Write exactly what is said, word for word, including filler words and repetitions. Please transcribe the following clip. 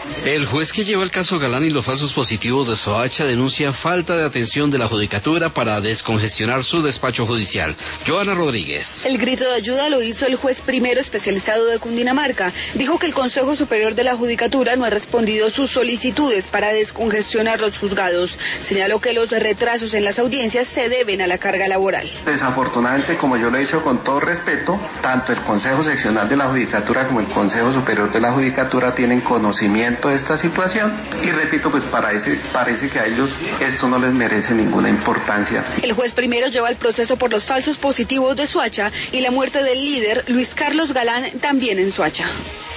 El juez que lleva el caso Galán y los falsos positivos de Soacha denuncia falta de atención de la judicatura para descongestionar su despacho judicial. Joana Rodríguez. El grito de ayuda lo hizo el juez primero especializado de Cundinamarca. Dijo que el Consejo Superior de la Judicatura no ha respondido sus solicitudes para descongestionar los juzgados. Señaló que los retrasos en las audiencias se deben a la carga laboral. Desafortunadamente, como yo lo he dicho con todo respeto, tanto el Consejo Seccional de la Judicatura como el Consejo Superior de la Judicatura tienen conocimiento de esta situación y repito, pues parece, parece que a ellos esto no les merece ninguna importancia. El juez primero lleva el proceso por los falsos positivos de Soacha y la muerte del líder Luis Carlos Galán también en Soacha.